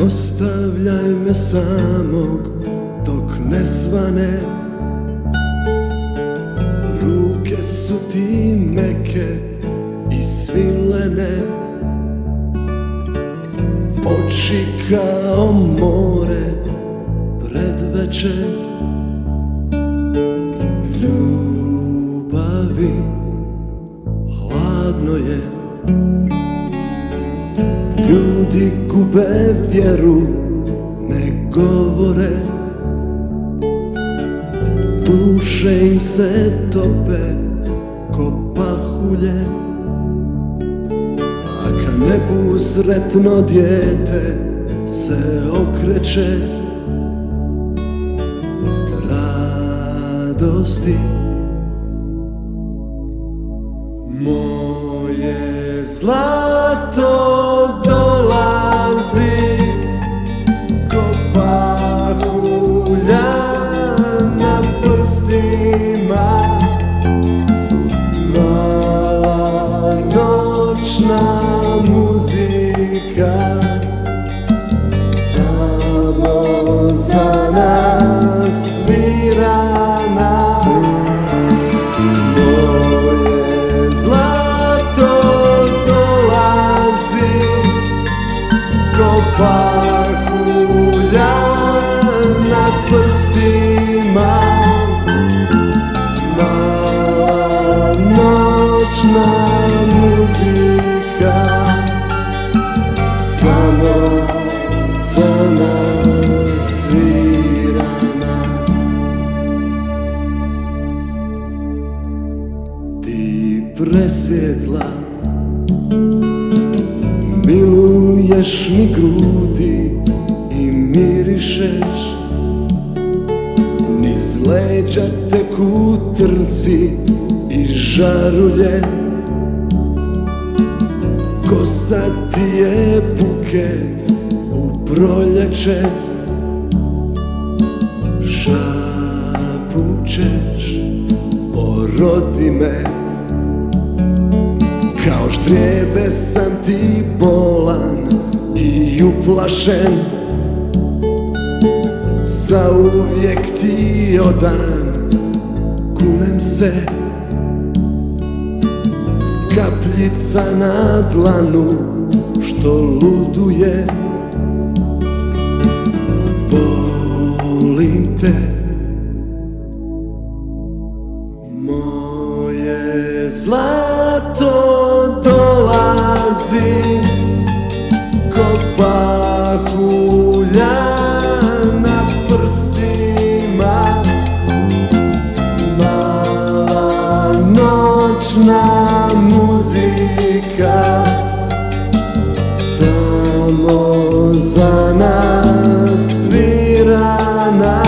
ostavljaj me samog dok ne svane. Ruke su ti meke i svilene, oči kao more pred večer. Ljubavi hladno je, ljudi gube vjeru, ne govore. Duše im se tope ko pahulje, a kad nebu sretno dijete se okreće. Radosti moje zlato dolazi ko pahulja na prstima. Mala noćna muzika samo za nas svirana. Moje zlato dolazi ko pahulja na prstima. Mala noćna muzika samo za nas svirana. Ti presvjetla miluješ mi grudi i mirišeš, niz leđa teku trnci i žarulje. Kosa ti je buket u proljeće, šapućeš porodi me. Kao ždrijebe sam ti bolan i uplašen, zauvijek ti odan, kunem se. Kapljica na dlanu što luduje, volim te. Moje zlato dolazi ko pahulja na prstima. Mala noćna muzika samo za nas svirana.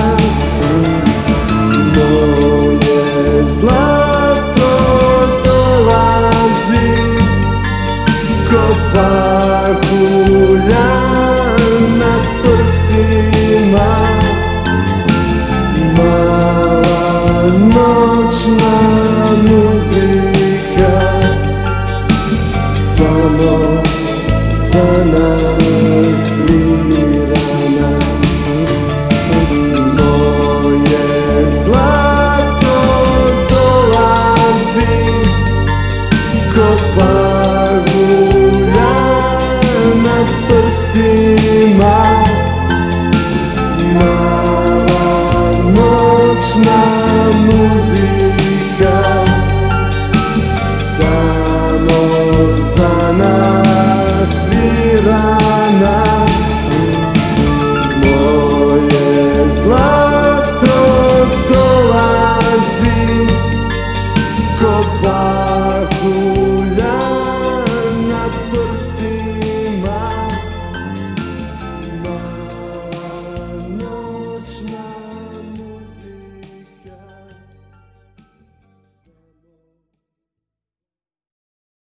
Moje zlato dolazi ko pahulja na prstima. Mala noćna muzika samo za nas svirana.